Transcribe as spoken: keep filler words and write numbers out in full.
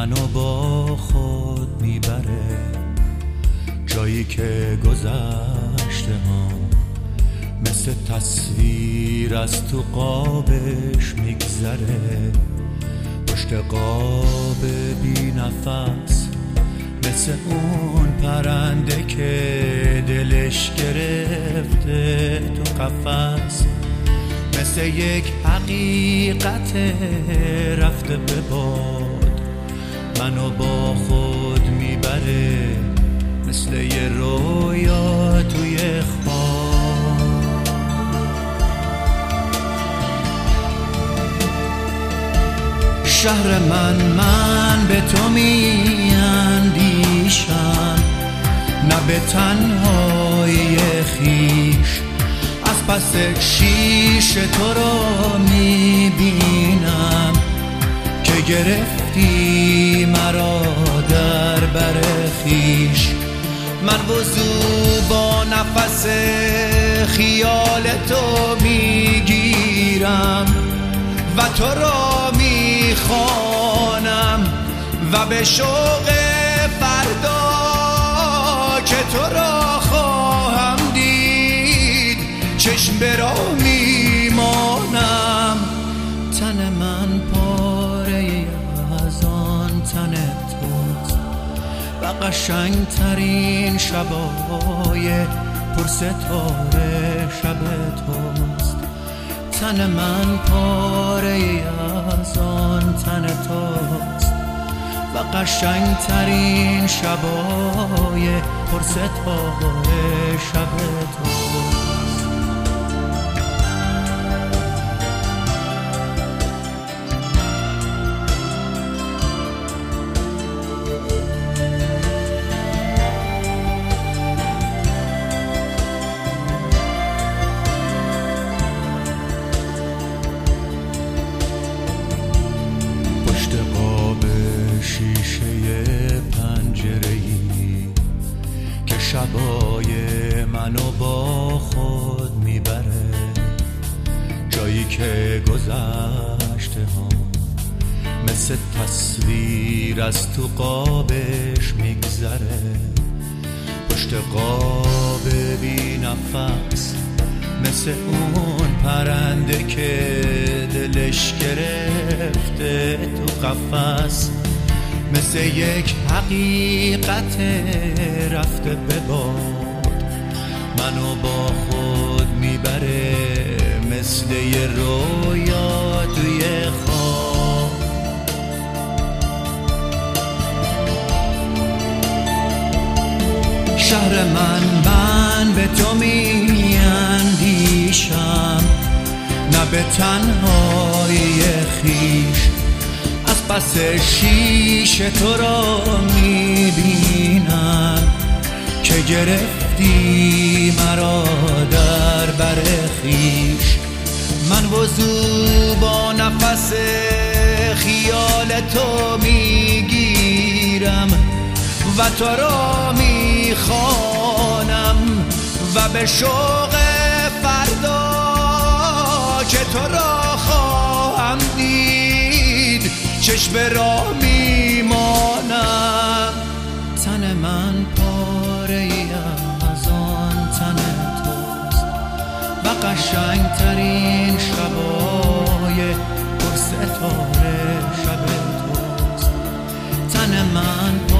منو با خود میبره، جایی که گذشته ها مثل تصویر از تو قابش میگذره. پشت قاب بی نفس مثل اون پرنده که دلش گرفته تو قفس، مثل یک حقیقت رفته به باد منو با خود میبره، مثل یه رویا توی خواب. شهر من من به تو میاندیشم، نه به تنهایی خیش، از پس شیشه تو رو میبینم که گرفتی مرا در بر خیش. من وضو با نفس خیال تو میگیرم و تو را میخوانم و به شوق فردا که تو را خواهم دید چشم به راه میمانم. تن من پاره از آن تن توست و قشنگ ترین شبای پرستاره شب توست. تن من پاره از آن تن توست و قشنگ ترین شبای پرستاره شب توست. شیشه پنجره‌ای که شبای منو با خود میبره، جایی که گذشته ها مثل تصویر از تو قابش میگذره. پشت قاب بی نفس مثل اون پرنده که دلش گرفته تو قفس، مثل یک حقیقت رفته به باد منو با خود میبره، مثل یه رویا توی خواب. شهر من من به تو میاندیشم، نه به تنهایی خیش، از پس شیشه تو را میبینم که گرفتی مرا در بر خیش. من وضو با نفس خیال تو میگیرم و تو را میخوانم و به شوق فردا که تو را خواهم دید چشم به راه میمانم. تن من پاره از آن تن توست و قشنگ ترین شبای پرستاره شب توست. تن من